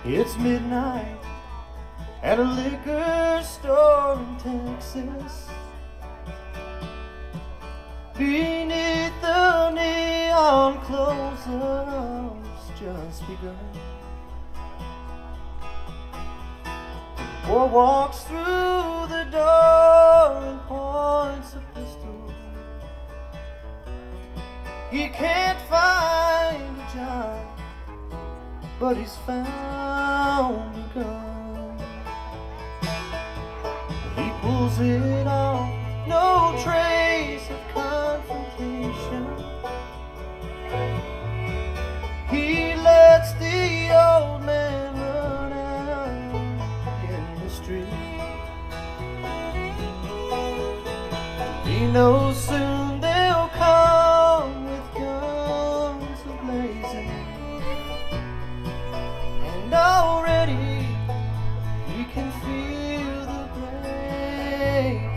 It's midnight at a liquor store in Texas. Beneath the neon close-ups just begun. Boy walks through the door and points a pistol. He can't find a job, but he's found a gun. He pulls it off, no trace of confrontation. He lets the old man run out in the street. He knows soon they'll come with guns a-blazing, and already he can feel the break.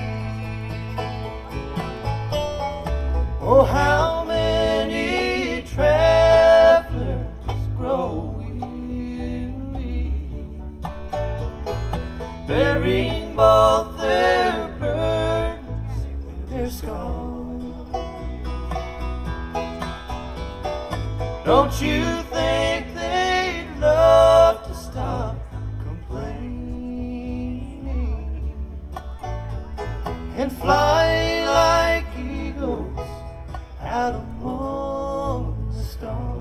Oh, how many travelers grow weary, bearing both their burdens and their scars. Don't you think they'd love to stop complaining and fly like eagles out among the stars?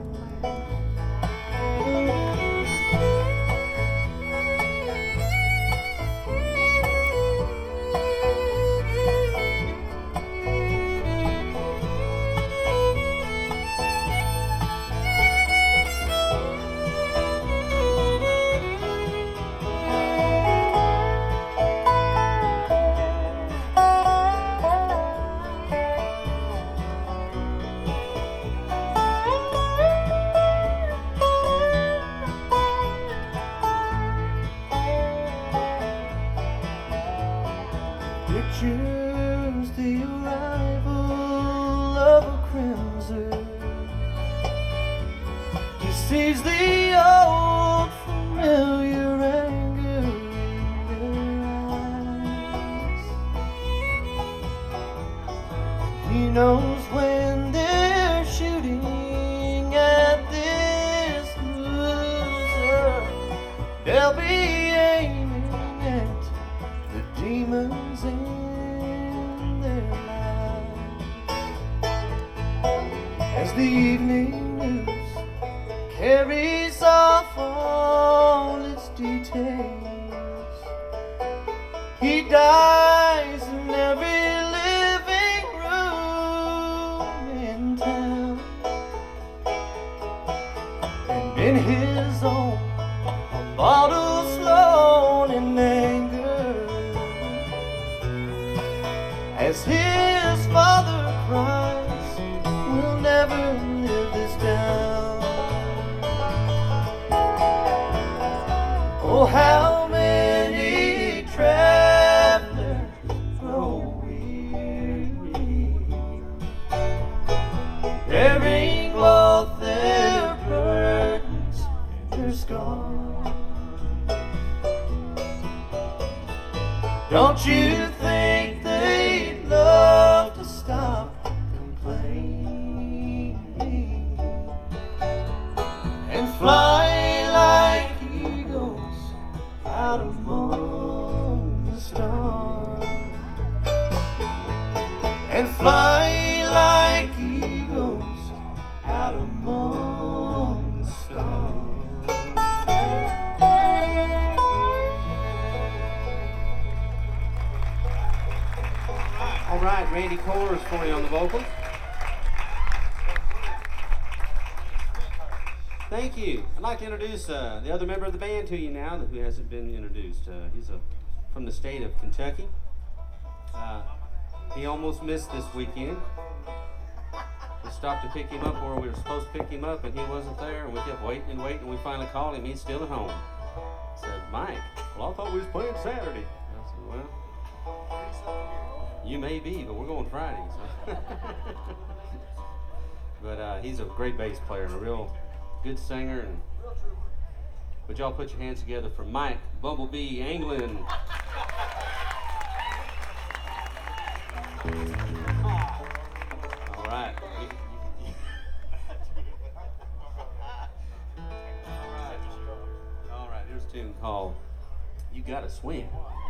Pictures the arrival of a crimson. He sees the old familiar anger in their eyes. He knows when they're shooting at this loser, they'll be aiming at the demons in their lives. As the evening news carries off all its details, he dies in every living room in town, and in his own bottle slow in anger, as his father cries, we'll never live this down. Oh, how many travelers grow weary, bearing both their burdens and their scars. Don't you think they'd love to stop complaining and fly like eagles out among the stars, and fly like eagles out among the stars? All right, Randy Kohlers for you on the vocals. Thank you. I'd like to introduce the other member of the band to you now who hasn't been introduced. He's from the state of Kentucky. He almost missed this weekend. We stopped to pick him up where we were supposed to pick him up, and he wasn't there, and we kept waiting and waiting, and we finally called him. He's still at home. I said, Mike, well, I thought we was playing Saturday. I said, well, you may be, but we're going Friday. So. But he's a great bass player and a real good singer, and Would y'all put your hands together for Mike Bumblebee Anglin? All right. All right, here's a tune called You Gotta Swim.